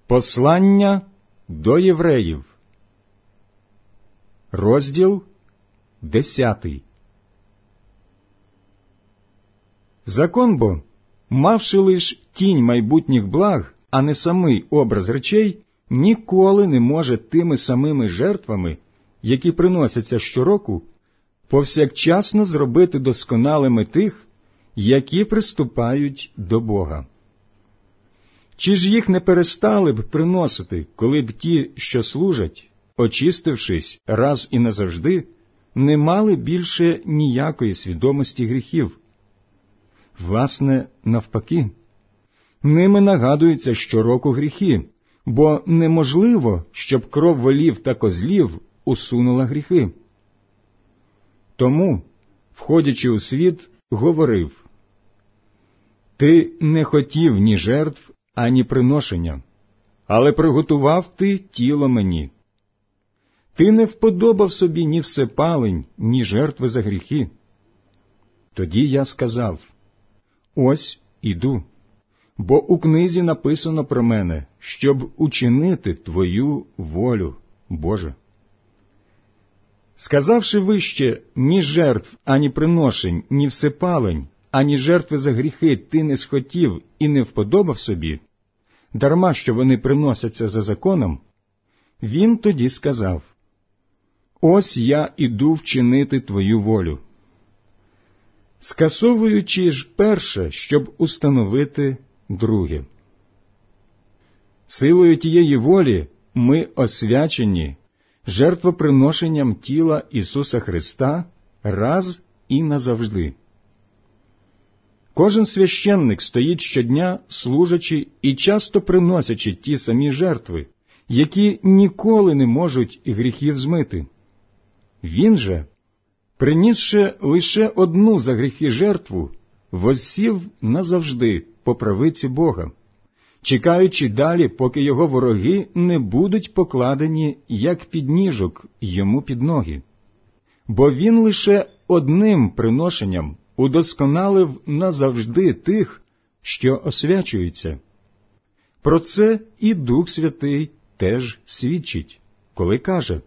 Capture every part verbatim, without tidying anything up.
Послання до євреїв, розділ десятий. Закон бо, мавши лиш тінь майбутніх благ, а не самий образ речей, ніколи не може тими самими жертвами, які приносяться щороку, повсякчасно зробити досконалими тих, які приступають до Бога. Чи ж їх не перестали б приносити, коли б ті, що служать, очистившись раз і назавжди, не мали більше ніякої свідомості гріхів? Власне, навпаки, ними нагадуються щороку гріхи, бо неможливо, щоб кров волів та козлів усунула гріхи. Тому, входячи у світ, говорив: «Ти не хотів ні жертв, ані приношення, але приготував ти тіло мені. Ти не вподобав собі ні всепалень, ні жертви за гріхи». Тоді я сказав: «Ось іду, бо у книзі написано про мене, щоб учинити твою волю, Боже». Сказавши вище: «Ні жертв, ані приношень, ні всепалень, ані жертви за гріхи ти не схотів і не вподобав собі, дарма що вони приносяться за законом», він тоді сказав: «Ось я іду вчинити твою волю, скасовуючи ж перше, щоб установити друге». Силою тієї волі ми освячені жертвоприношенням тіла Ісуса Христа раз і назавжди. Кожен священник стоїть щодня, служачи і часто приносячи ті самі жертви, які ніколи не можуть гріхів змити. Він же, принісши лише одну за гріхи жертву, воссів назавжди по правиці Бога, чекаючи далі, поки його вороги не будуть покладені, як підніжок, йому під ноги. Бо він лише одним приношенням удосконалив назавжди тих, що освячуються. Про це і Дух Святий теж свідчить, коли каже: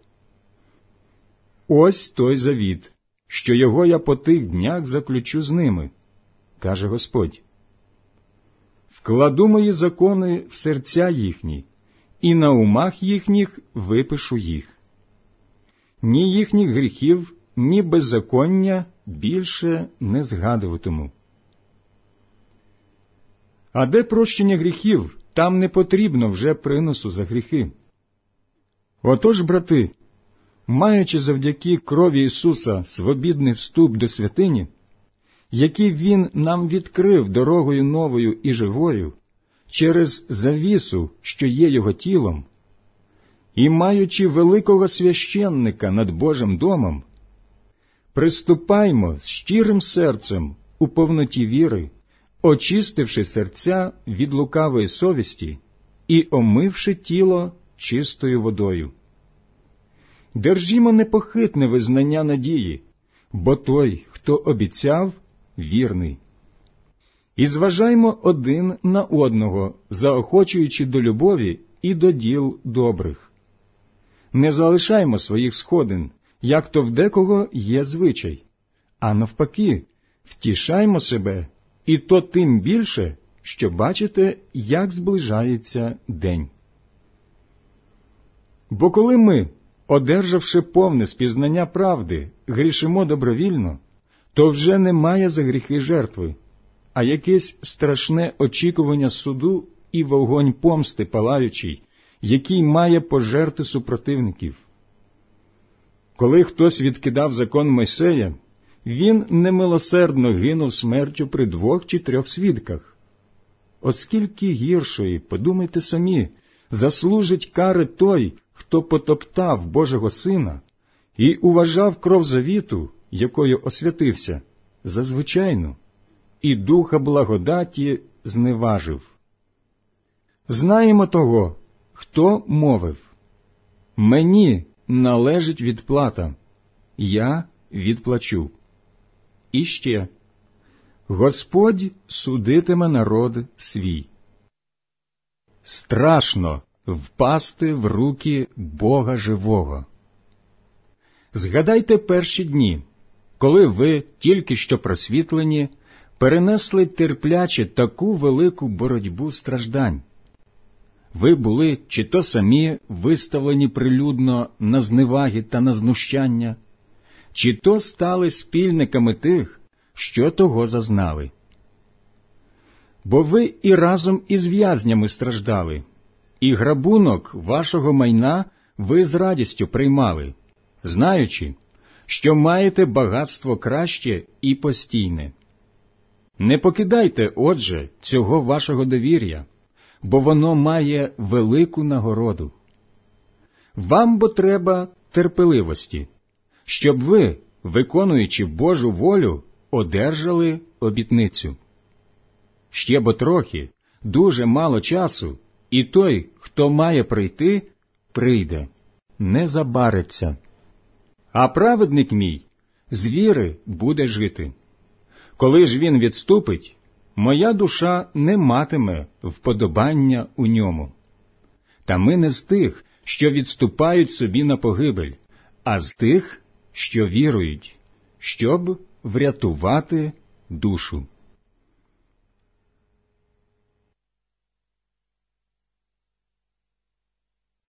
«Ось той завіт, що його я по тих днях заключу з ними, каже Господь. Вкладу мої закони в серця їхні, і на умах їхніх випишу їх. Ні їхніх гріхів, ні беззаконня більше не згадуватиму». А де прощення гріхів, там не потрібно вже приносу за гріхи. Отож, брати, маючи завдяки крові Ісуса свобідний вступ до святині, який Він нам відкрив дорогою новою і живою, через завісу, що є Його тілом, і маючи великого священника над Божим домом, приступаймо з щирим серцем у повноті віри, очистивши серця від лукавої совісті і омивши тіло чистою водою. Держімо непохитне визнання надії, бо той, хто обіцяв, вірний. І зважаймо один на одного, заохочуючи до любові і до діл добрих. Не залишаймо своїх сходин, як то в декого є звичай, а навпаки, втішаймо себе, і то тим більше, що бачите, як зближається день. Бо коли ми, одержавши повне спізнання правди, грішимо добровільно, то вже немає за гріхи жертви, а якесь страшне очікування суду і вогонь помсти палаючий, який має пожерти супротивників. Коли хтось відкидав закон Мойсея, він немилосердно гинув смертю при двох чи трьох свідках. Оскільки гіршої, подумайте самі, заслужить кари той, хто потоптав Божого Сина і уважав кров завіту, якою освятився, за звичайну, і духа благодаті зневажив. Знаємо того, хто мовив: «Мені належить відплата, я відплачу». І ще: «Господь судитиме народ свій». Страшно, впасти в руки Бога живого. Згадайте перші дні, коли ви, тільки що просвітлені, перенесли терпляче таку велику боротьбу страждань. Ви були чи то самі виставлені прилюдно на зневаги та на знущання, чи то стали спільниками тих, що того зазнали. Бо ви і разом із в'язнями страждали, і грабунок вашого майна ви з радістю приймали, знаючи, що маєте багатство краще і постійне. Не покидайте, отже, цього вашого довір'я, бо воно має велику нагороду. Вам бо треба терпеливості, щоб ви, виконуючи Божу волю, одержали обітницю. Ще бо трохи, дуже мало часу, і той, хто має прийти, прийде, не забариться. А праведник мій з віри буде жити. Коли ж він відступить, моя душа не матиме вподобання у ньому. Та ми не з тих, що відступають собі на погибель, а з тих, що вірують, щоб врятувати душу.